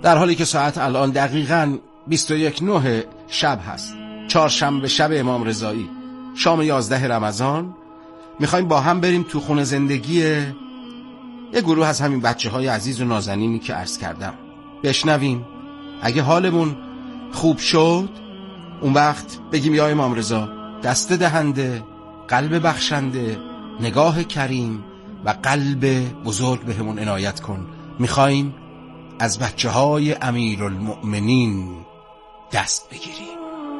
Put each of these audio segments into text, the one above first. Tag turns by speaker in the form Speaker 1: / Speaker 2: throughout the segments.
Speaker 1: در حالی که ساعت الان دقیقاً 21:09 شب هست، چهارشنبه شب امام رضایی، شام 11 رمضان، میخوایم با هم بریم تو خونه زندگی یه گروه از همین بچه‌های عزیز و نازنینی که عرض کردم. بشنویم، اگه حالمون خوب شد اون وقت بگیم یا امام رضا دست دهنده، قلب بخشنده، نگاه کریم و قلب بزرگ بهمون عنایت کن. میخوایم از بچه‌های امیرالمؤمنین دست بگیریم.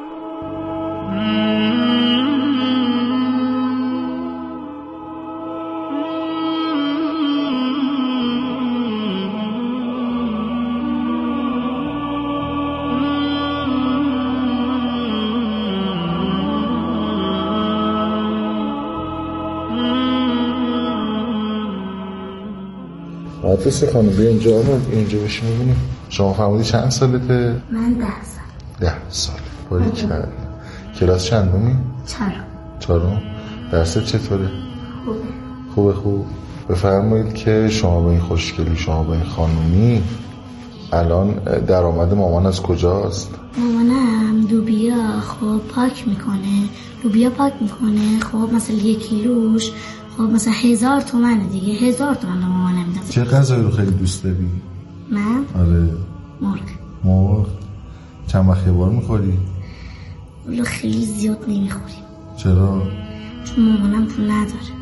Speaker 2: عاطفه خانم بیا اینجا بشین ببینیم. شما فرمودی چند سالته؟
Speaker 3: من 10 سال.
Speaker 2: 10 سال. باری کرد. کلاس چندمی؟ 4. درست چطوره؟ خوبه. بفرمایید که شما با این خوشگلی، شما با این خانومی الان درآمد مامان از کجاست؟
Speaker 3: مامانم لوبیا پاک میکنه. خب مثلا 1 کیلوش خب مثلا 1000 تومنه دیگه. 1000 تومن به مامانم میدم.
Speaker 2: چه غذایی رو خیلی دوست داری؟
Speaker 3: من؟
Speaker 2: آره.
Speaker 3: مرغ.
Speaker 2: چند وقت یه بار میخوری؟
Speaker 3: رو خیلی زیاد نمیخوریم.
Speaker 2: چرا؟
Speaker 3: چون مامانم پول نداره.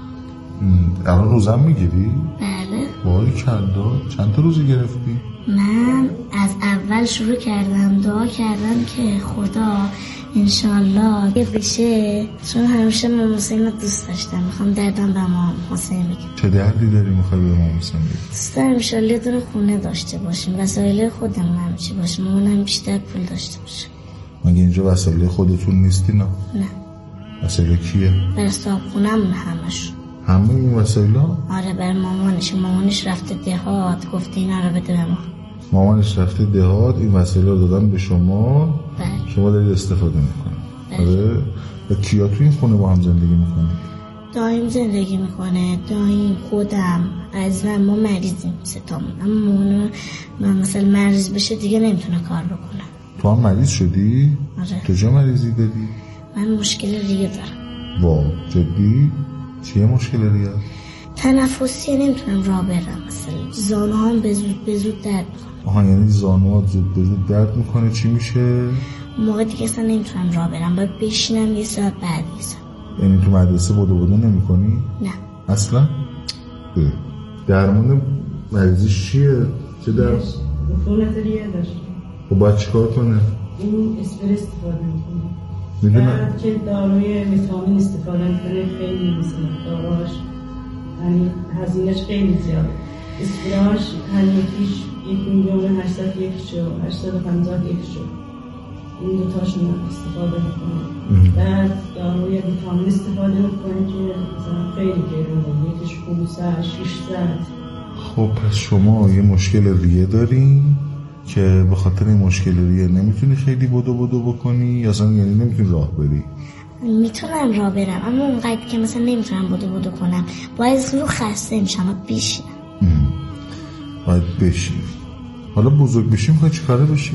Speaker 2: الان روزم میگیری؟
Speaker 3: بله.
Speaker 2: باری کرده. چند تا روزی گرفتی؟
Speaker 3: من از اول شروع کردم دعا کردم که خدا انشالله یه بشه، چون همیشه امام حسین رو دوست داشتم. میخوام دردم به امام حسین بگم.
Speaker 2: چه دردی داری میخوای به امام حسین بگی؟
Speaker 3: دوست دارم انشالله یه دونه خونه داشته باشیم، وسایل خودمون همیشه باشه، مامانم بیشتر پول داشته باشه.
Speaker 2: مگه اینجا وسایل خودتون نیستی؟ نه. وسایل کیه؟
Speaker 3: برای صاحبخونه‌مون همش.
Speaker 2: همه این وسایلا؟
Speaker 3: آره برای مامانش رفته دهات، گفته اینا رو بده به ما.
Speaker 2: مامانش رفته دهات، این وسایل رو دادن به شما.
Speaker 3: بله.
Speaker 2: شما دارید استفاده میکنید.
Speaker 3: بله.
Speaker 2: آره. و کیا تو این خونه با هم زندگی میکنید؟
Speaker 3: دایم زندگی میکنه، دایم، خودم، عزیزم. ما مریضیم 3 تامون، اما من مثلا مریض بشه دیگه نمیتونه کار بکنه.
Speaker 2: تو هم مریض شدی؟
Speaker 3: آره.
Speaker 2: کجا مریضی داری؟
Speaker 3: من مشکل ریه دارم.
Speaker 2: واو جدی؟ چیه مشکل ریه؟
Speaker 3: تنفسی نمیتونم راه برم، مثلا زانوهام به زود درد میکنه.
Speaker 2: یعنی زانوات به زود درد میکنه. چی میشه؟
Speaker 3: موقع دیگه اصلا نمیتونم راه برم، باید بشینم یه ساعت بعد یه ساعت.
Speaker 2: یعنی تو مدرسه بدو نمی کنی؟
Speaker 3: نه
Speaker 2: اصلا؟ درمان مریضیش چیه؟ چه درمان؟
Speaker 4: عفونت ریه داشت.
Speaker 2: خب باید چی کار کنه؟
Speaker 4: این اسپری استفاده میکنه.
Speaker 2: میدونم
Speaker 4: که داروی ویتامین استفاده میکنه، خیلی مثلا داراش یعنی هزینهش خیلی زیاده. اسپریاش هر یکیش 1,801,850 این دوتاشون استفاده میکنه. بعد داروی ویتامین استفاده میکنه که مثلا خیلی گرونه، یکیش 500 600.
Speaker 2: خب پس شما یه مشکل ریه داری که به خاطر این مشکل ریه نمیتونی خیلی بدو بکنی، یا اصلا یعنی نمیتونی راه بری؟
Speaker 3: میتونم راه برم اما اونقدر که مثلا نمیتونم بدو کنم، باید رو خسته میشم و بشینم.
Speaker 2: باید بشین. حالا بزرگ بشی میخوای چی کاره بشی؟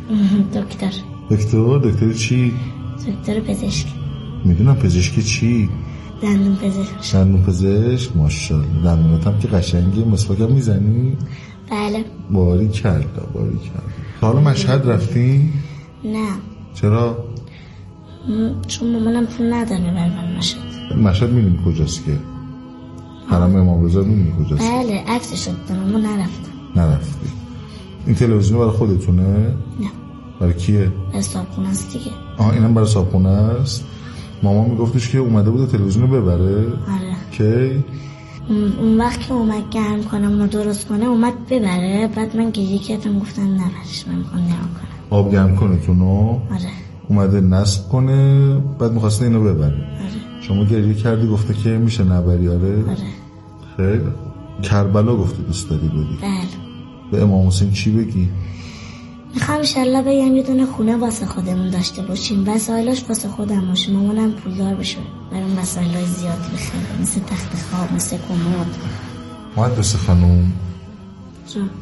Speaker 2: دکتر چی؟
Speaker 3: دکتر پزشک.
Speaker 2: میدونم. پزشکی چی؟ دندون پزشک. ماشاءالله. دندونات هم که قشنگه. مسواک هم میزنی؟
Speaker 3: بله.
Speaker 2: باری کرده. حالا مشهد رفتی؟
Speaker 3: نه.
Speaker 2: چرا؟
Speaker 3: چون مامانم پول نداره برای
Speaker 2: مشهد میدونی کجاست که؟ حرم امام رضا میدونی کجاست؟
Speaker 3: بله عکسش رو دارم اما
Speaker 2: نرفتی. این تلویزیون برای خودتونه؟
Speaker 3: نه.
Speaker 2: برای کیه؟
Speaker 3: برای صابخونه است دیگه.
Speaker 2: اینم برای صابخونه است. مامان میگفتش که اومده بود تلویزیون رو ببره.
Speaker 3: آره.
Speaker 2: کی؟
Speaker 3: اون وقت که اومد گرم کنم اونو درست کنه اومد ببره، بعد من گریه کردم گفتم نبرش، من میخوام نگاه کنم.
Speaker 2: آب گرم کنه تونو؟
Speaker 3: آره.
Speaker 2: اومده نصب کنه بعد میخواسته اینو ببره.
Speaker 3: آره.
Speaker 2: شما گریه کردی گفته که میشه نبری؟ آره. خیلی کربلا گفته دوست داری بری.
Speaker 3: بله.
Speaker 2: به امام حسین چی بگی؟
Speaker 3: میخوام انشالله بگم یه دونه خونه واسه خودمون داشته باشیم، وسایلاش واسه خودم باشه، مامانم پولدار بشه، برام وسایلای زیادی بخره، مثل تخت خواب، مثل کمد.
Speaker 2: مهندس خانوم
Speaker 3: جان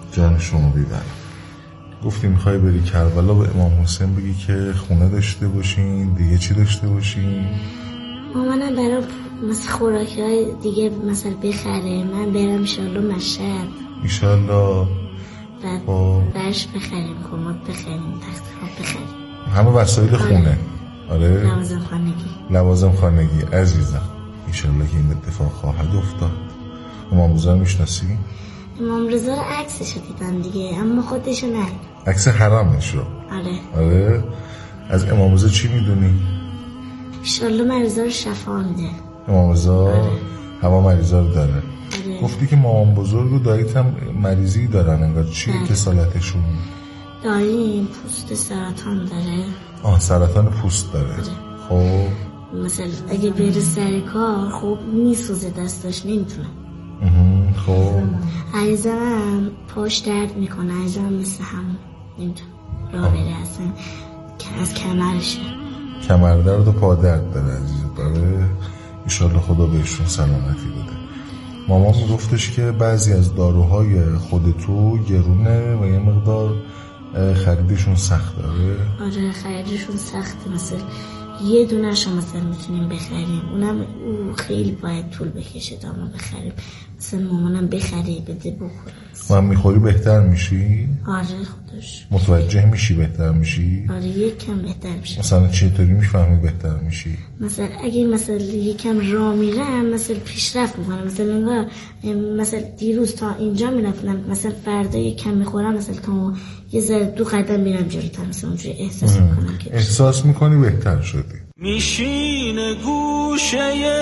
Speaker 2: جان شما بیبرم. گفتی میخوای بری کربلا به امام حسین بگی که خونه داشته باشین، دیگه چی داشته باشین؟
Speaker 3: مامانم برای مثل خوراکی های دیگه مثلا بخره، من برم انشالله مشهد
Speaker 2: انشالله
Speaker 3: برش بخریم، کمد بخریم، تخت خواب بخریم،
Speaker 2: همه وسایل خونه. آره لوازم خانگی عزیزم. انشالله که این اتفاق خواهد افتاد. امام رضا میشناسی؟
Speaker 3: امام رضا رو عکسشو دیدم دیگه، اما خودشو نه.
Speaker 2: عکس حرامشو؟ آره. از امام رضا چی میدونی؟
Speaker 3: انشالله مریضا رو شفا میده.
Speaker 2: امام رضا همه مریضا رو داره. گفتی که مامان بزرگ و داییت هم مریضی دارن انگار. چی کسالتشون؟
Speaker 3: داییم پوست سرطان داره.
Speaker 2: سرطان پوست داره. خب
Speaker 3: مثلا اگه بره سر کار خب میسوزه دستاش، نمیتونه.
Speaker 2: خب
Speaker 3: عزیزم پاش درد میکنه، عزیزم مثل همون نمیتونه راه بره اصلا، از کمرشه.
Speaker 2: کمر درد و پا درد داره عزیز داره. انشالله خدا بهشون سلامتی بده. مامان گفتش که بعضی از داروهای خودتو گرونه و یه مقدار خریدشون سخت داره.
Speaker 3: آره خریدشون سخته، مثلا یه دونه شما مثلا میتونیم بخریم، اونم او خیلی باید طول بکشه تا ما بخریم. مثلا مامانم بخری بده بخوره.
Speaker 2: من میخوری بهتر میشی؟
Speaker 3: آره خودش.
Speaker 2: متوجه میشی بهتر میشی؟
Speaker 3: آره یک کم بهتر میشی.
Speaker 2: مثلا چطوری میفهمی بهتر میشی؟
Speaker 3: مثلا اگه مثلا یکم راه میرم مثلا پیشرفت میکنم، مثلا انگار مثلا دیروز تا اینجا میرفتم، مثلا فردا یکم میخورم مثلا تا یه ذره 2 قدم میرم جلوتر، مثلا اونجوری احساس میکنم که
Speaker 2: احساس میکنی بهتر شدی.
Speaker 5: میشینه گوشه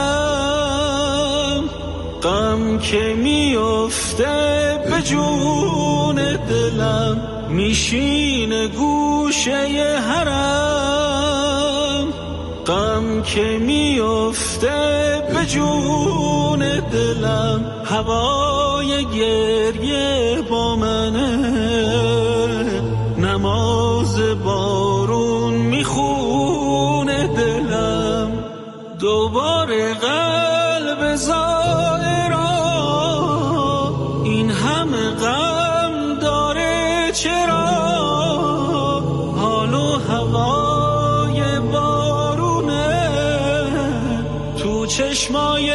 Speaker 5: حرم غم که میفته به جون دلم، میشینه گوشه حرم غم که میفته به جون دلم، هوای گریه با منه، نماز بارون میخونه دلم، دوباره قلب زائرا این همه غم داره چرا، حال و هوای بارونه تو چشمای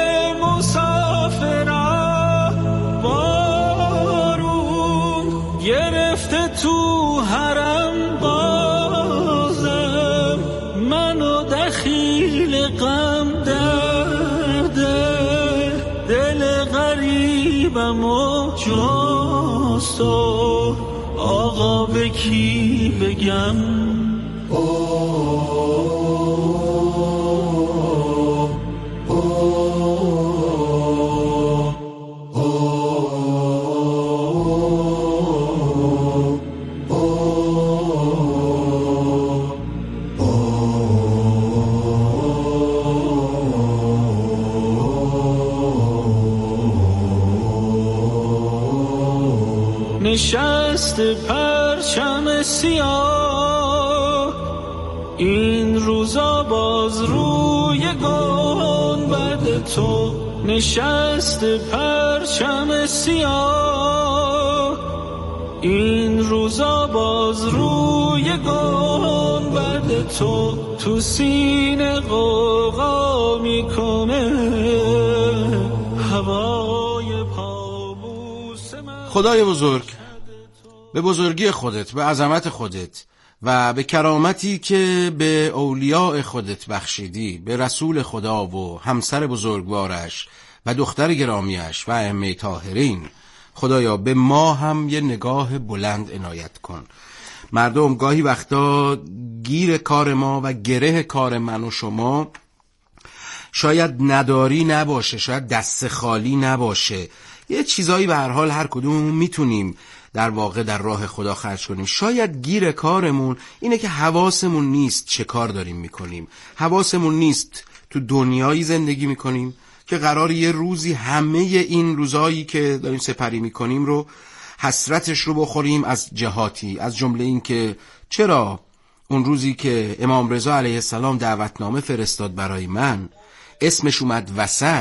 Speaker 5: مسافرم، بارون گرفته تو حرم بازم، منو دخیل غم درده، دل غریبم و جاستو آقا به کی بگم. نشست پرچم سیاه این روزا باز روی گنبد تو، نشست پرچم سیاه این روزا باز روی گنبد تو، تو سینه غوغا میکنه هوای پابوس من.
Speaker 1: خدای بزرگ، به بزرگی خودت، به عظمت خودت و به کرامتی که به اولیاء خودت بخشیدی، به رسول خدا و همسر بزرگوارش و دختر گرامیش و ائمه طاهرین، خدایا به ما هم یه نگاه بلند عنایت کن. مردم گاهی وقتا گیر کار ما و گره کار من و شما شاید نداری نباشه، شاید دست خالی نباشه، یه چیزایی به هر حال هر کدوم میتونیم در واقع در راه خدا خرج کنیم. شاید گیر کارمون اینه که حواسمون نیست چه کار داریم میکنیم، حواسمون نیست تو دنیایی زندگی میکنیم که قرار یه روزی همه این روزایی که داریم سپری میکنیم رو حسرتش رو بخوریم از جهاتی، از جمله این که چرا اون روزی که امام رضا علیه السلام دعوتنامه فرستاد برای من، اسمش اومد وسط،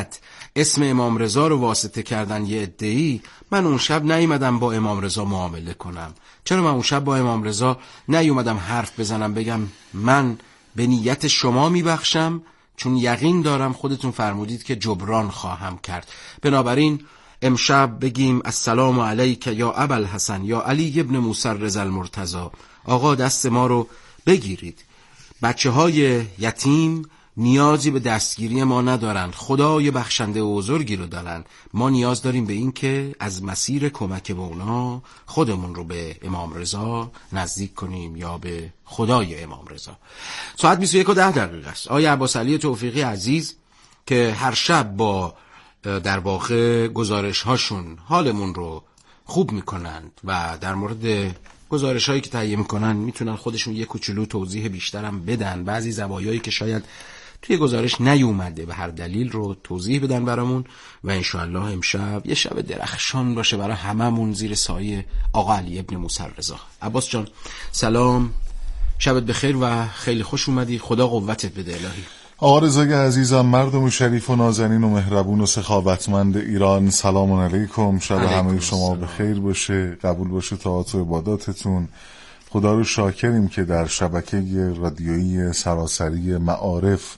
Speaker 1: اسم امام رضا رو واسطه کردن یه عده‌ای، من اون شب نیومدم با امام رضا معامله کنم. چرا من اون شب با امام رضا نیومدم حرف بزنم بگم من به نیت شما میبخشم، چون یقین دارم خودتون فرمودید که جبران خواهم کرد. بنابراین امشب بگیم السلام علیک یا ابوالحسن یا علی ابن موسی رضا المرتضی. آقا دست ما رو بگیرید. بچه‌های یتیم نیازی به دستگیری ما ندارن، خدای بخشنده و بزرگی رو دارن. ما نیاز داریم به این که از مسیر کمک به اونا خودمون رو به امام رضا نزدیک کنیم یا به خدای امام رضا. ساعت 21:10 است. آقای عباس علی توفیقی عزیز که هر شب با در واقع گزارش هاشون حالمون رو خوب میکنند و در مورد گزارش هایی که تهیه میکنن میتونن خودشون یک کوچولو توضیح بیشترم بدن، بعضی زوایایی که شاید توی گزارش نیومده به هر دلیل رو توضیح بدن برامون و انشاءالله امشب یه شب درخشان باشه برای هممون زیر سایه آقا علی ابن موسی رضا. عباس جان سلام، شبت بخیر و خیلی خوش اومدی. خدا قوتت بده الهی.
Speaker 2: آقا رضای عزیزم، مردم شریف و نازنین و مهربون و سخاوتمند ایران، سلام علیکم. شب همه شما بخیر باشه، قبول باشه طاعات و عباداتتون. خدا رو شاکریم که در شبکه رادیویی سراسری معارف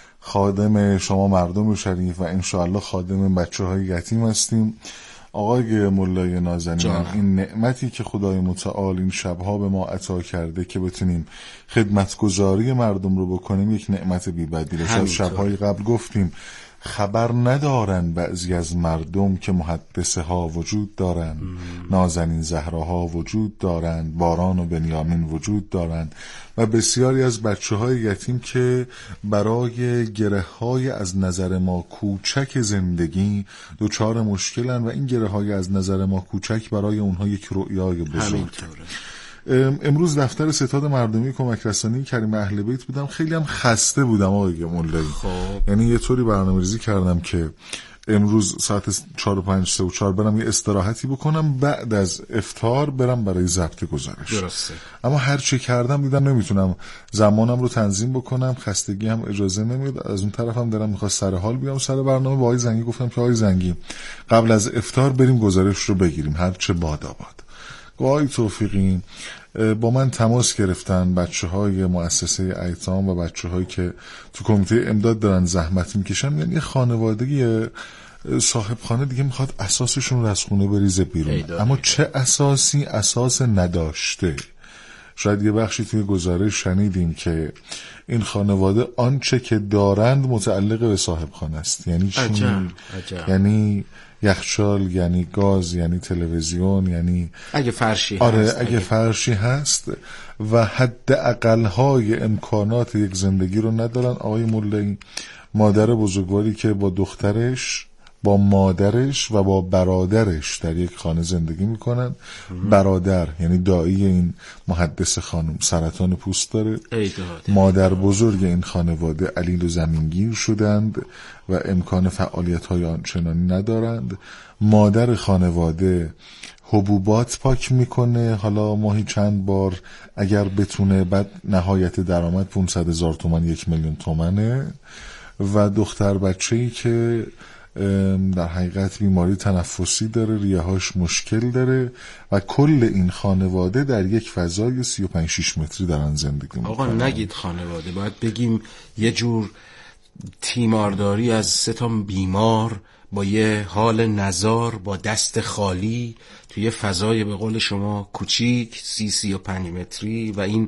Speaker 2: خادم شما مردم شریف و انشاءالله خادم بچه‌های یتیم هستیم. آقای مولای نازنین، این نعمتی که خدای متعال این شبها به ما عطا کرده که بتونیم خدمتگزاری مردم رو بکنیم یک نعمت بی‌بدیله. شبهای قبل گفتیم خبر ندارن بعضی از مردم که محدثه ها وجود دارن، نازنین زهراها وجود دارن، باران و بنیامین وجود دارن و بسیاری از بچه های یتیم که برای گره های از نظر ما کوچک زندگی دوچار مشکلن و این گره های از نظر ما کوچک برای اونها یک رؤیای بزرگ. امروز دفتر ستاد مردمی کمک رسانی کریم اهل بیت بودم، خیلی هم خسته بودم آقای مولایی. یعنی یه طوری برنامه‌ریزی کردم که امروز ساعت 4 و 5 3 و 4 برم یه استراحتی بکنم، بعد از افطار برم برای ضبط گزارش. درسته. اما هر چی کردم دیدم نمیتونم زمانم رو تنظیم بکنم، خستگی هم اجازه نمیاد. از اون طرفم دارم میخواست سر حال بیام سر برنامه. با آقای زنگی گفتم که آقای زنگی قبل از افطار بریم گزارش رو بگیریم، هر چه باد آباد. آقای توفیقی با من تماس گرفتن بچه‌های مؤسسه ایتام و بچه‌هایی که تو کمیته امداد دارن زحمت میکشن. یعنی خانوادگی صاحب خانه دیگه میخواد اساسشون رو از خونه بریزه بیرون، اما چه اساسی؟ اساس نداشته. شاید یه بخشی توی گزارش شنیدیم که این خانواده آنچه که دارند متعلق به صاحب خانه است. یعنی چی؟ یعنی یخچال، یعنی گاز، یعنی تلویزیون، یعنی
Speaker 1: اگه فرشی هست.
Speaker 2: اگه فرشی هست و حد اقل‌های امکانات یک زندگی رو ندارن. آقای مولایی مادر بزرگواری که با دخترش، با مادرش و با برادرش در یک خانه زندگی میکنن. برادر یعنی دایی این محدث خانم سرطان پوست داره. مادر بزرگ این خانواده علیل و زمینگیر شدند و امکان فعالیت‌های آنچنانی ندارند. مادر خانواده حبوبات پاک میکنه، حالا ماهی چند بار اگر بتونه، بعد نهایت درآمد 500,000 تومان 1,000,000 تومنه. و دختر بچه‌ای که در حقیقت بیماری تنفسی داره، ریه‌هاش مشکل داره و کل این خانواده در یک فضای 35-6 متری دارن زندگی میکنن.
Speaker 1: آقا نگید خانواده، باید بگیم یه جور تیمارداری از 3 بیمار با یه حال نزار، با دست خالی توی فضای به قول شما کوچیک 35 متری. و این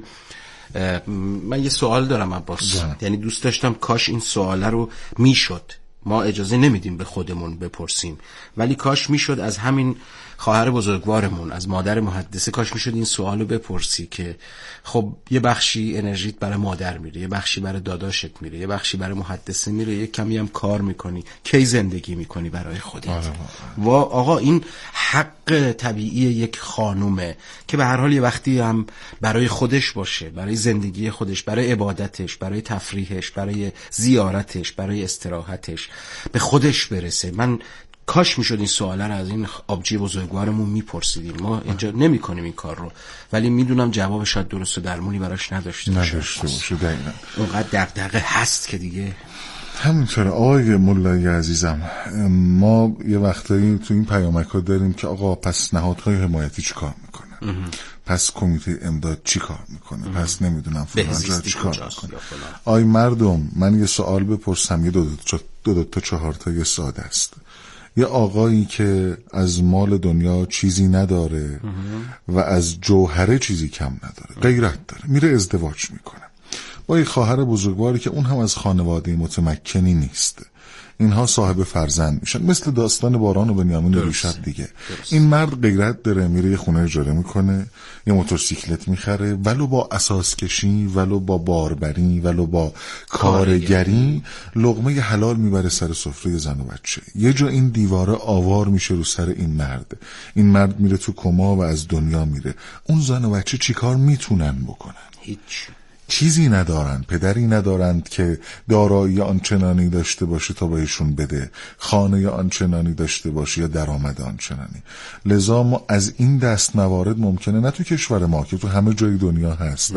Speaker 1: من یه سوال دارم عباس، یعنی دوست داشتم کاش این سواله رو میشد، ما اجازه نمیدیم به خودمون بپرسیم، ولی کاش میشد از همین خواهر بزرگوارمون، از مادر محدثه، کاش میشد این سوالو بپرسی که خب یه بخشی انرژیت برای مادر میره، یه بخشی برای داداشت میره، یه بخشی برای محدثه میره، یه کمی هم کار میکنی، کی زندگی میکنی برای خودت؟ و آقا این حق طبیعی یک خانومه که به هر حال یه وقتی هم برای خودش باشه، برای زندگی خودش، برای عبادتش، برای تفریحش، برای زیارتش، برای استراحتش به خودش برسه. من کاش میشد این سواله رو از این آبجی بزرگوارمون میپرسیدیم. ما اینجا نمی کنیم این کار رو، ولی میدونم جواب شاید درست و درمونی براش نداشته باشه.
Speaker 2: دقیقاً
Speaker 1: اونقدر دغدغه هست که دیگه
Speaker 2: همینطوره آقای مولایی عزیزم. ما یه وقتایی تو این پیامک‌ها داریم که آقا پس نهادهای حمایتی چی کار میکنه، پس کمیته امداد چی کار میکنه، پس نمیدونم فلان جا چی کار میکنه. آی مردم، من یه سوال بپرسم، یه دو تا 4 تا یه ساده است. یه آقایی که از مال دنیا چیزی نداره و از جوهره چیزی کم نداره، غیرت داره، میره ازدواج میکنه با یه خواهر بزرگواری که اون هم از خانواده متمکنی نیست. اینها صاحب فرزند میشن، مثل داستان باران و بنیامین دیشب دیگه. این مرد غیرت داره، میره یه خونه اجاره میکنه، یه موتورسیکلت میخره، ولو با اساس کشی، ولو با باربری، ولو با کارگری، لقمه حلال میبره سر سفره زن و بچه. یه جا این دیواره آوار میشه رو سر این مرد. این مرد میره تو کما و از دنیا میره. اون زن و بچه چیکار میتونن بکنن؟
Speaker 1: هیچ.
Speaker 2: چیزی ندارن، پدری ندارند که دارایی آنچنانی داشته باشه تا بهشون بده، خانه آنچنانی داشته باشه یا درآمد آنچنانی. لذا ما از این دست موارد ممکنه، نه تو کشور ما که تو همه جای دنیا هست.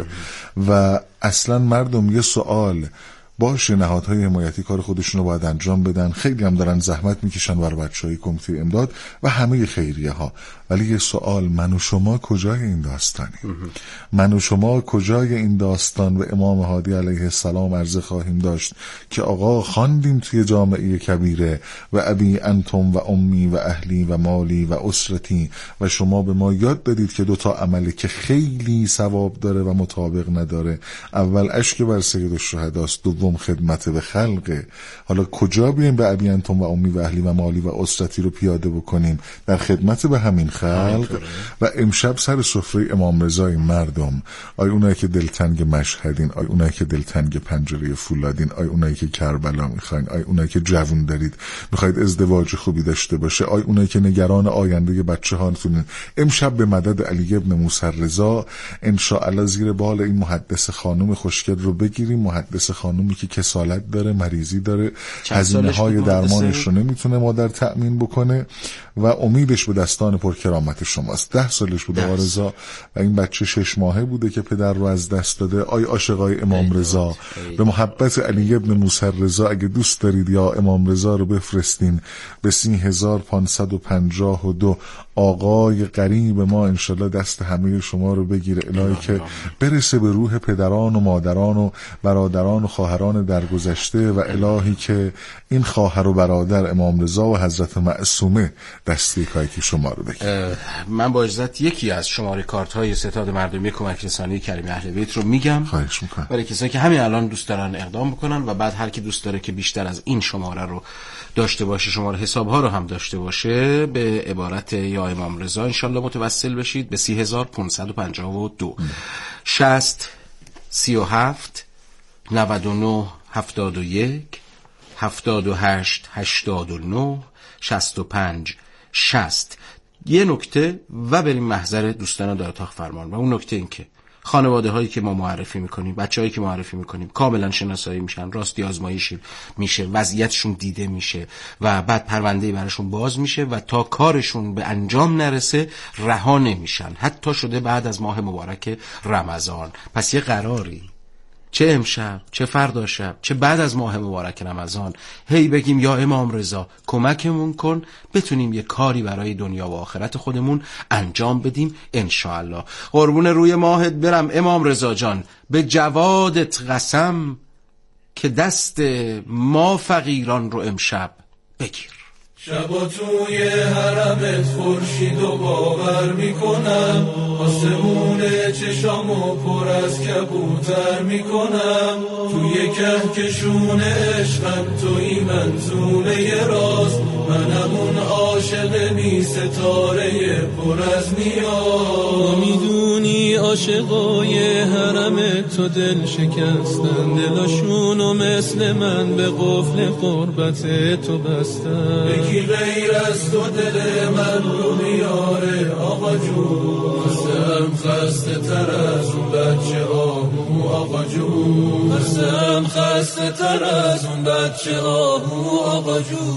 Speaker 2: و اصلا مردم یه سوال باشه، نهادهای حمایتی کار خودشون رو باید انجام بدن، خیلی هم دارن زحمت میکشن برای بچهای کمیته امداد و همه خیریه ها، ولی یه سوال، من و شما کجای این داستانی؟ من و شما کجای این داستان؟ و امام هادی علیه السلام عرضه خواهیم داشت که آقا خواندیم توی جامعه کبیره و ابی انتم و امی و اهلی و مالی و اسرتی، و شما به ما یاد دادید که 2 عمله که خیلی ثواب داره و مطابق نداره. اول اشک بر سید الشهداست، دوم خدمت به خلقه. حالا کجا بیایم به ابی انتم و امی و اهلی و مالی و اسرتی رو پیاده بکنیم؟ در خدمت به همین خلق. و امشب سر سفره امام رضای مردم، آی اونایی که دلتنگ مشهدین، آی اونایی که دلتنگ پنجره فولادین، آی اونایی که کربلا میخواین، آی اونایی که جوون دارید میخواید ازدواج خوبی داشته باشه، آی اونایی که نگران آینده بچه هاتونین، امشب به مدد علی ابن موسی رضا ان شاء الله زیر بال این محدث خانم خوشگل رو بگیریم. محدث خانومی که کسالت داره، مریضی داره، هزینه‌های درمانش رو نمیتونه مادر تأمین بکنه و امیدش به دستان پرکرامت شماست. 10 سالش بوده آقا رضا و این بچه 6 ماهه بوده که پدر رو از دست داده. آی عاشقای امام رضا، به محبت علی ابن موسی رضا اگه دوست دارید یا امام رضا رو بفرستین به 3552. آقای قریب ما انشالله دست همه شما رو بگیره الهی که برسه به روح پدران و مادران و برادران و خواهران درگذشته، و الهی که این خواهر و برادر امام رضا و حضرت معصومه دستی کاری که شما رو بگیره.
Speaker 1: من با اجازت یکی از شماره کارت های ستاد مردمی کمک رسانی کریم اهل بیت رو میگم،
Speaker 2: خواهش میکنم،
Speaker 1: برای کسایی که همین الان دوست دارن اقدام بکنن و بعد هر کی دوست داره که بیشتر از این شماره رو داشته باشه، شماره حساب ها رو هم داشته باشه، به عبارت یا امام رضا انشالله متوسل بشید به 3552 60 37 99 71 78 89 65 60. یه نکته و بریم محضر دوستان در اتاق فرمان. و اون نکته این که خانواده هایی که ما معرفی میکنیم، بچه هایی که معرفی میکنیم کاملا شناسایی میشن، راستی آزمایشی میشه، وضعیتشون دیده میشه و بعد پرونده‌ای براشون باز میشه و تا کارشون به انجام نرسه رها نمیشن، حتی شده بعد از ماه مبارک رمضان. پس یه قراری، چه امشب، چه فردا شب، چه بعد از ماه مبارک رمضان، هی بگیم یا امام رضا کمکمون کن بتونیم یه کاری برای دنیا و آخرت خودمون انجام بدیم انشاءالله. قربون روی ماهت برم امام رضا جان، به جوادت قسم که دست ما فقیران رو امشب بگیر.
Speaker 5: شبا توی حرمت خورشید و باور میکنم، آسمون چشامو پر از کبوتر میکنم، توی کهکشون عشقم توی منظومه راز، منم اون عاشق بی ستاره پر از نیاز. میدونی عاشقای حرم تو دل شکستن، دلاشونو مثل من به قفل قربت تو بستن. یکی غیر از تو دل من رو بیاره آقا جون، خسته تر از اون بچه آهو آقا جون، خسته تر از اون بچه آهو آقا جون.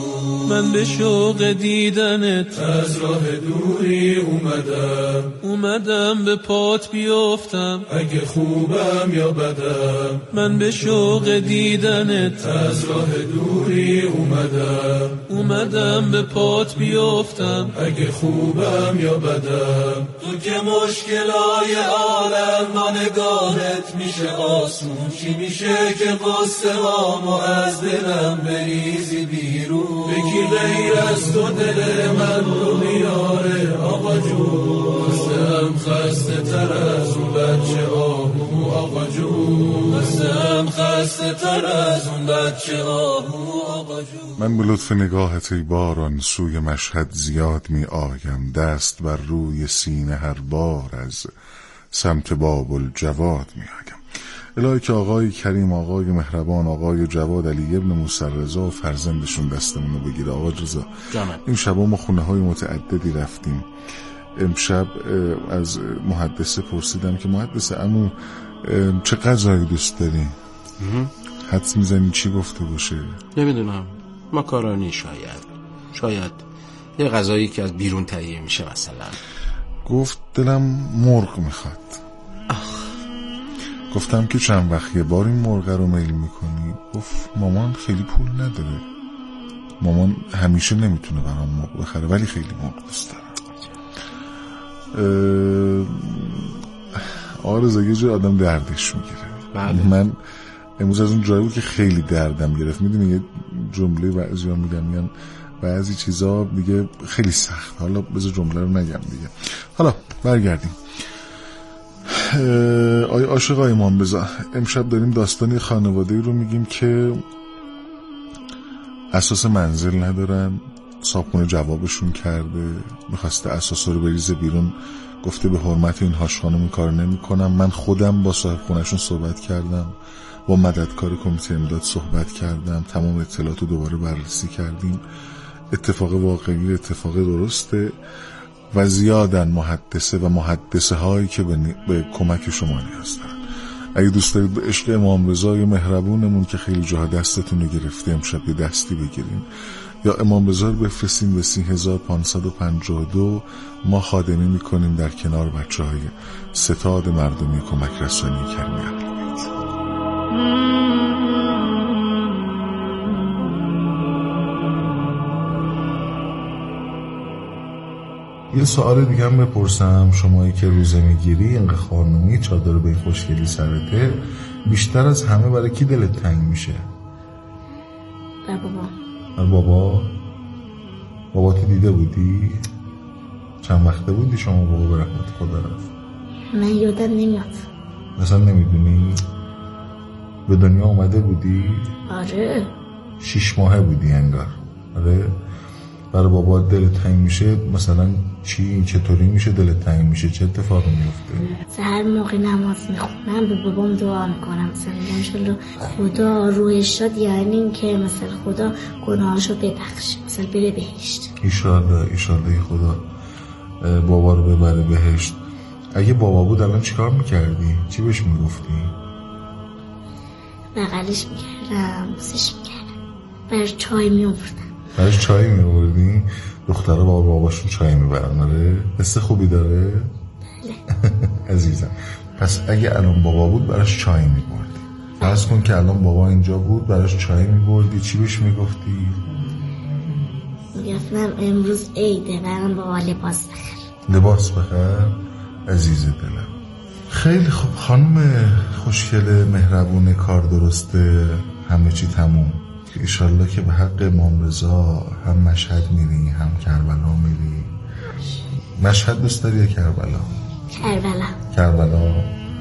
Speaker 5: من به شوق دیدنت
Speaker 6: از راه دوری
Speaker 5: اومدم به پات بیافتم،
Speaker 6: اگه خوبم یا بدم.
Speaker 5: من به شوق دیدنت
Speaker 6: از راه دوری
Speaker 5: اومدم به پات بیافتم،
Speaker 6: اگه خوبم یا بدم. تو که مشکلای عالم با نگاهت میشه آسون. چی میشه که قصه هامو از دلم بریزی بیرون؟ بکی غیر از تو دل من رو میاره آقا جون. قصه‌ام خسته تر از اون بچه آهو آقا جون. قصه‌ام خسته تر از اون بچه آهو آقا جون.
Speaker 2: من به لطف نگاهت ای باران سوی مشهد زیاد می آیم، دست بر روی سینه هر بار از سمت باب الجواد می آیم. الهی که آقای کریم، آقای مهربان، آقای جواد علی ابن موسی رضا و فرزندشون دستمونو بگیره. آقا رضا این شبا ما خونه های متعددی رفتیم. امشب از محدثه پرسیدم که محدثه عمو چه غذایی دوست داری؟ حدس میزنی چی گفته باشه؟
Speaker 1: نمیدونم، ماکارونی شاید یه غذایی که از بیرون تهیه میشه مثلا.
Speaker 2: گفت دلم مرغ میخواد. گفتم که چند وقت یه بار این مرغ رو میل میکنی؟ گفت مامان خیلی پول نداره، مامان همیشه نمیتونه برام مرغ بخره ولی خیلی مرغ دوست داره. آرزا یه جور آدم دردش میگیره.
Speaker 1: بله.
Speaker 2: من امروز از اون جایی بود که خیلی دردم گرفت. میدونی یه جمله بعضی ها میگن بعضی چیزا دیگه خیلی سخت. حالا بذار جمله رو نگم دیگه. حالا برگردیم. آی عاشق امام رضا، امشب داریم داستانی خانواده‌ای رو میگیم که اساس منزل ندارن. صاحبخونه جوابشون کرده، میخواسته اساس رو بریزه بیرون، گفته به حرمت این هاش خانم کار نمی کنم. من خودم با صاحب خونهشون صحبت کردم، با مددکار کمیته امداد صحبت کردم، تمام اطلاعات رو دوباره بررسی کردیم. اتفاق واقعی، اتفاق درسته و زیادن محدثه و محدثه هایی که به کمک شما نیاز دارن. اگه دوست دارید به عشق امام رضای مهربونمون که خیلی جاها دستتون رو گرفته امشب یه دستی بگیریم، یا امام رضا رو بفرستیم به 30552. ما خادمی میکنیم در کنار بچه های ستاد مردمی کمک رسانی کریم اهل بیت. یه سوال دیگه هم بپرسم، شمایی که روزه میگیری اینقدر خانومی چادر به خوشگلی سرته، بیشتر از همه برای کی دلت تنگ میشه؟ بابا. باباتی دیده بودی؟ چند وقته بودی شما بابا به رحمت خدا رفت؟
Speaker 3: من یادم نمیاد.
Speaker 2: مثلا نمیدونی؟ به دنیا اومده بودی؟
Speaker 3: آره.
Speaker 2: 6 ماهه بودی انگار. آره. برای بابا دلت تنگ میشه مثلا چی؟ چطوری میشه دلت تنگ میشه؟ چه اتفاقی میفته؟
Speaker 3: هر موقع نماز میخونم به بابام دعا میکنم، مثلا انشالله خدا روحش شد، یعنی این که مثلا خدا گناهاشو ببخشه، مثلا بره بهشت. ایشالله خدا بابا رو ببره بهشت. اگه بابا بود الان چیکار میکردی؟ چی بهش میگفتی؟ بغلش میکردم، بوسش میکردم، براش چای میآوردم. براش چای میآوردی؟ دخترها با باباشون چای میبرن. آره حس خوبی داره؟ بله. عزیزم پس اگه الان بابا بود براش چای میبردی. فرض کن که الان بابا اینجا بود براش چای میبردی، چی بهش میگفتی؟ میگفتم امروز عیده، برام بابا لباس بخر. لباس بخر؟ عزیز دلم. خیلی خوب خانم خوشگل مهربون، کار درسته، همه چی تموم. ایشالله که به حق امام رضا هم مشهد میری هم کربلا میری. مشهد دوست داری یا کربلا؟ کربلا.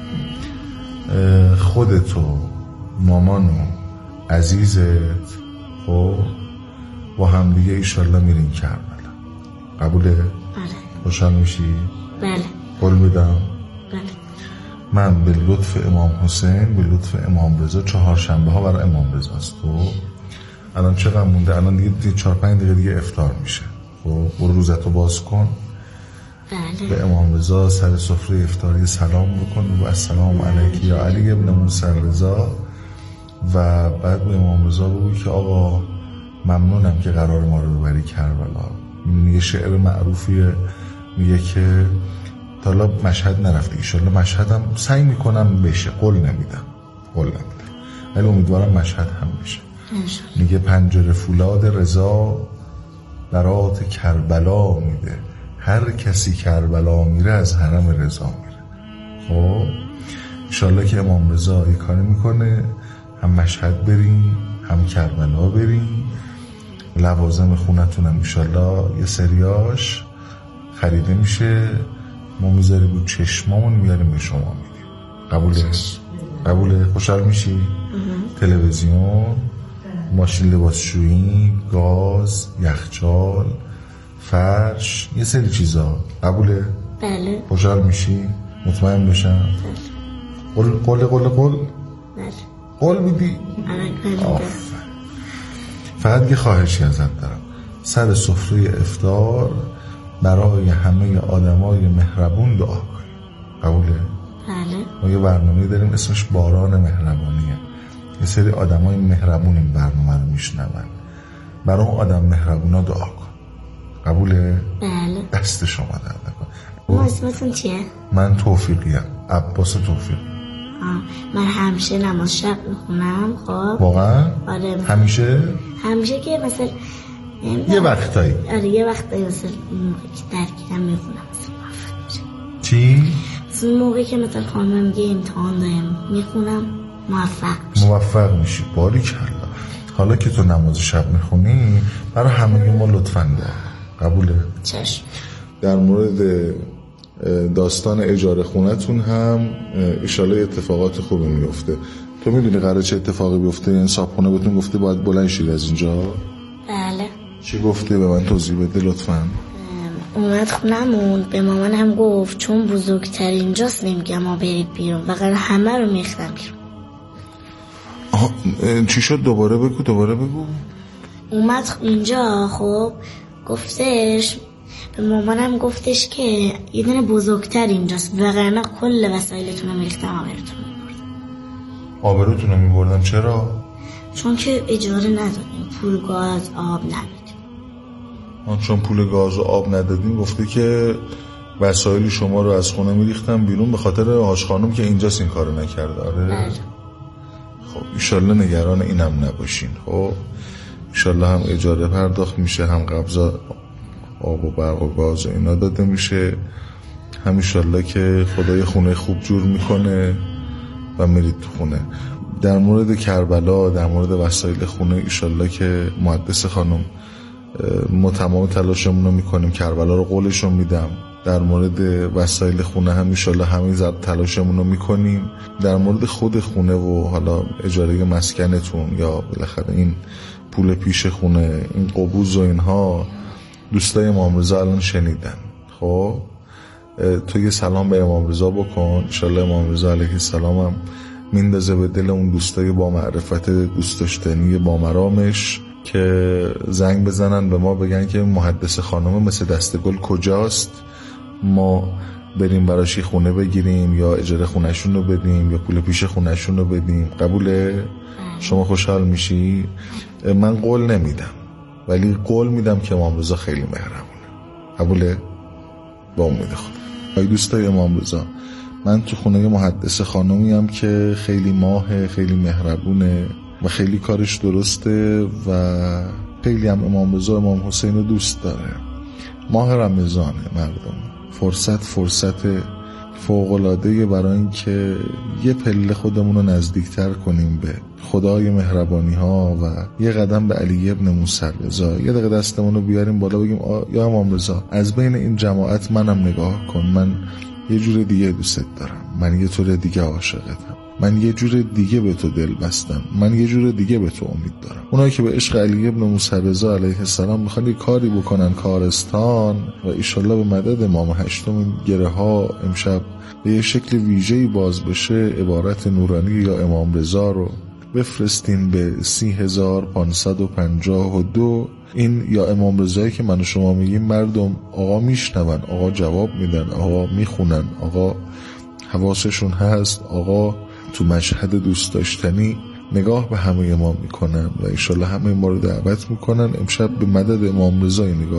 Speaker 3: خودتو، مامانو، عزیزت خب با هم دیگه ایشالله میرین کربلا. قبوله؟ بله. خوشحال میشی؟ بله. قول میدم؟ بله. من به لطف امام حسین، به لطف امام رضا، 4 شنبه ها برای امام رضا است. خب الان چقدر مونده؟ الان دیگه 4-5 دقیقه دیگه افطار میشه. خب برو روزتو باز کن. بله. به امام رضا سر سفره افطاری سلام بکن و السلام علیک یا علی ابن موسی رضا، و بعد به امام رضا بگو که آقا
Speaker 2: ممنونم که قرار ما رو ببری کربلا. یه شعر معروفیه میگه که تا حالا مشهد نرفته، ایشالله مشهدم سعی میکنم بشه، قول نمیدم ولی امیدوارم مشهد هم بشه. میگه پنجره فولاد رضا برات کربلا میده، هر کسی کربلا میره از حرم رضا میره. خب ایشالله که امام رضا این کاری میکنه، هم مشهد بریم هم کربلا بریم. لوازم خونتونم ایشالله یه سریاش خریده میشه، ما میذاری بود چشمامون میاریم به شما میدیم. قبوله؟ خوشحال میشی؟ تلویزیون، ماشین لباسشویی، گاز، یخچال، فرش، یه سری چیزا. قبوله؟
Speaker 3: بله.
Speaker 2: خوشحال میشی؟ مطمئن بشم؟ بله. قول
Speaker 3: بله.
Speaker 2: قول میدی؟ فقط یه خواهشی ازت دارم، سر سفره افطار برای همه آدمای مهربون دعا کنیم. قبوله؟
Speaker 3: بله.
Speaker 2: ما یه برنامه داریم اسمش باران مهربانیه، یه سری آدمای مهربون این برنامه رو میشنون، برای اون آدم مهربونا دعا کن. قبوله؟
Speaker 3: بله.
Speaker 2: دست شما درد نکن.
Speaker 3: ما اسمتون چیه؟
Speaker 2: من توفیقیم، عباس توفیق.
Speaker 3: من همیشه نماز شب میخونم. خب
Speaker 2: واقعا؟
Speaker 3: آره.
Speaker 2: همیشه
Speaker 3: که مثلا
Speaker 2: یه وقتایی.
Speaker 3: آره یه وقتایی مثلا موقعی که درگیرم میخونم مثلا موفق میشه.
Speaker 2: چی؟
Speaker 3: مثلا موقعی که مثلا خانمم میگه امتحان دارم میخونم موفق
Speaker 2: میشی. باریکلا. حالا که تو نماز شب میخونی برای همه ما لطفاً دعا. قبوله؟
Speaker 3: چشم.
Speaker 2: در مورد داستان اجاره خونتون هم ایشالا اتفاقات خوبی میفته. تو میدونی قراره چه اتفاقی بیفته؟ این صاحبخونه بهتون گفته باید بلند شید از اینجا؟
Speaker 3: بله.
Speaker 2: چی گفته؟ به من توضیح بده لطفاً.
Speaker 3: اومد خونمون، به مامان هم گفت چون بزرگتر اینجاست نمیگه ما برید بیرون، وقتی همه رو میخدم بیرون.
Speaker 2: چی شد؟ دوباره بگو.
Speaker 3: اومد اینجا، خب گفتش به مامانم گفتش که یه دونه بزرگتر اینجاست، وگرنه کل وسایلتون رو میریختم
Speaker 2: آبروتون رو میبردم. چرا؟
Speaker 3: چون که اجاره ندادیم، پول گاز آب ندادیم.
Speaker 2: چون پول گاز و آب ندادیم گفته که وسایل شما رو از خونه میریختم بیرون به خاطر هاش خانم که اینجاست این کارو نکرده. آره.
Speaker 3: بله.
Speaker 2: خب ایشالله نگران اینم نباشین. خب ایشالله هم اجاره پرداخت میشه، هم قبض آب و برق و گاز و اینا داده میشه، هم ایشالله که خدای خونه خوب جور میکنه و میرید تو خونه. در مورد کربلا، در مورد وسایل خونه ایشالله که محدث خانم ما تمام تلاشمون رو میکنیم، کربلا رو قولش رو میدم. در مورد وسایل خونه هم ایشالله همین تلاشمون رو میکنیم. در مورد خود خونه و حالا اجاره مسکنتون یا بالاخره این پول پیش خونه، این قبوز و اینها، دوستای امام رضا الان شنیدن. خب تو یه سلام به امام رضا بکن، انشالله امام رضا علیه السلام هم میندازه به دل اون دوستای با معرفت دوست داشتنی با مرامش که زنگ بزنن به ما بگن که محدث خانم مثل دستگل کجاست، ما بریم براش خونه بگیریم یا اجاره خونهشون رو بدیم یا پول پیش خونهشون رو بدیم. قبوله؟ شما خوشحال میشی؟ من قول نمیدم ولی قول میدم که امام رضا خیلی مهربونه. قبوله؟ با امید خدا. ای دوستای امام رضا، من تو خونه محدث خانمی هم که خیلی ماهه، خیلی مهربونه و خیلی کارش درسته و خیلی هم امام رضا امام حسین رو دوست داره. ماه رمضانه مردم، فرصت فوق‌العاده‌ای برای این که یه پله خودمون رو نزدیکتر کنیم به خدای مهربانی ها و یه قدم به علی ابن موسی رضا. یه دقیقه دستمون رو بیاریم بالا بگیم یا امام رضا از بین این جماعت منم نگاه کن، من یه جور دیگه دوست دارم، من یه طور دیگه عاشقتم، من یه جور دیگه به تو دل بستم، من یه جور دیگه به تو امید دارم. اونایی که به عشق علی ابن موسی رضا علیه السلام میخوان یه کاری بکنن کارستان و ایشالله به مدد امام هشتم این گره ها امشب به یه شکل ویژه‌ای باز بشه، عبارت نورانی یا امام رضا رو بفرستین به 30552. این یا امام رضایی که من و شما میگیم مردم آقا میشنون، آقا جواب میدن، آقا میخونن، آقا حواسشون هست، آقا تو مشهد دوست داشتنی نگاه به همه ما میکنم و انشالله همه ما رو دعوت میکنن امشب به مدد امام رضا نگاه